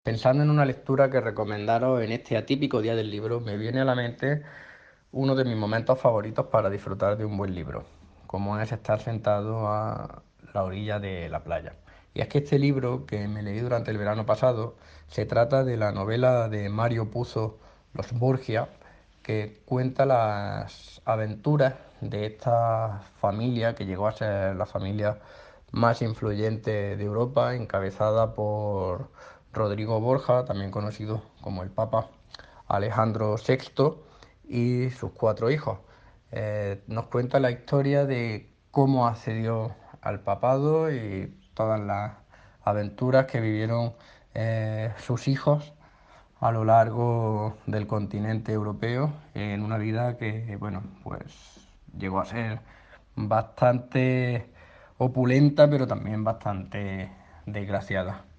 Pensando en una lectura que recomendaros en este atípico día del libro, me viene a la mente uno de mis momentos favoritos para disfrutar de un buen libro, como es estar sentado a la orilla de la playa. Y es que este libro, que me leí durante el verano pasado, se trata de la novela de Mario Puzo Los Borgia, que cuenta las aventuras de esta familia que llegó a ser la familia más influyente de Europa, encabezada por Rodrigo Borja, también conocido como el Papa Alejandro VI, y sus cuatro hijos. Nos cuenta la historia de cómo accedió al papado y todas las aventuras que vivieron sus hijos a lo largo del continente europeo en una vida que, bueno, pues llegó a ser bastante opulenta, pero también bastante desgraciada.